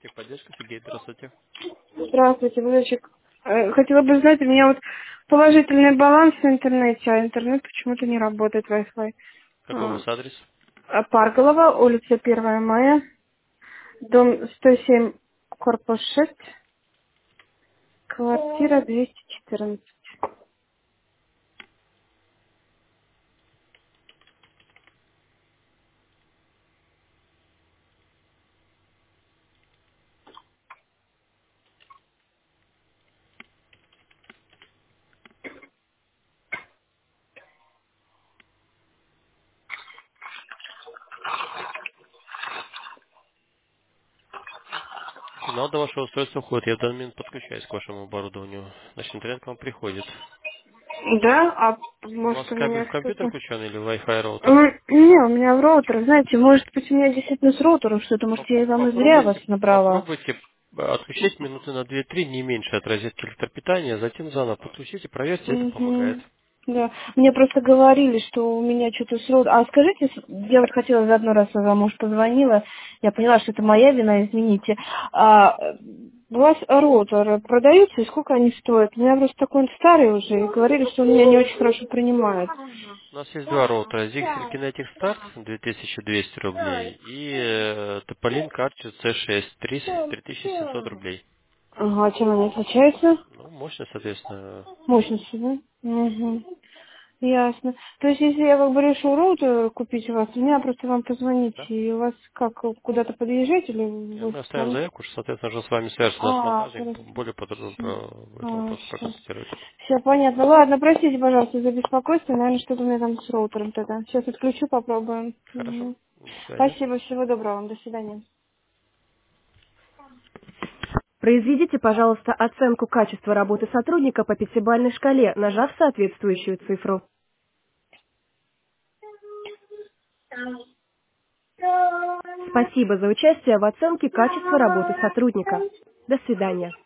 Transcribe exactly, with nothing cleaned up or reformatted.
Техподдержка, Сергей, здравствуйте. Здравствуйте, Владимир. Э, Хотела бы знать, у меня вот положительный баланс в интернете, а интернет почему-то не работает, Wi-Fi. Какой у А, вас адрес? а Парголова, улица первое мая, дом сто семь, корпус шесть, квартира двести четырнадцать. Сигнал до вашего устройства уходит. Я в данный момент подключаюсь к вашему оборудованию. Значит, интернет к вам приходит. Да? А У вас может у кабель меня в компьютер что-то... включен или Wi-Fi роутер? М, Не, у меня в роутер, знаете, может быть у меня действительно с роутером что-то, может я Поп- и вам и зря вас Попробуйте, набрала. попробуйте э, отключить минуты на две-три, не меньше от розетки электропитания, затем заново подключите, проверьте, это помогает. Мгм. Да. Мне просто говорили, что у меня что-то с рот. А скажите, с- я вот хотела за одно раз вам уж позвонила, я поняла, что это моя вина, извините. А, э, у вас роутеры продаются и сколько они стоят? У меня просто такой он старый уже, и говорили, что он меня не очень хорошо принимает. У нас есть два роутера. Zixel Kinetic Start две тысячи двести рублей и э, Topolin Cartridge C шесть три тысячи семьсот рублей. Ага, а чем они отличаются? Ну, мощность, соответственно, Мощностью, да? Угу. Ясно. То есть, если я как бы решу роутер купить у вас, мне просто вам позвонить, да. и у вас как, куда-то подъезжать, или И вы мы оставим сами? заявку, что, соответственно, уже с вами свяжется наш А, монтажник, хорошо. более подробно про этот А, вопрос все. проконсультирует. Все понятно. Ладно, простите, пожалуйста, за беспокойство. Наверное, что-то у меня там с роутером тогда. Сейчас отключу, попробуем. Хорошо. Мгм. До свидания. Спасибо, всего доброго вам. До свидания. Произведите, пожалуйста, оценку качества работы сотрудника по пятибалльной шкале, нажав соответствующую цифру. Спасибо за участие в оценке качества работы сотрудника. До свидания.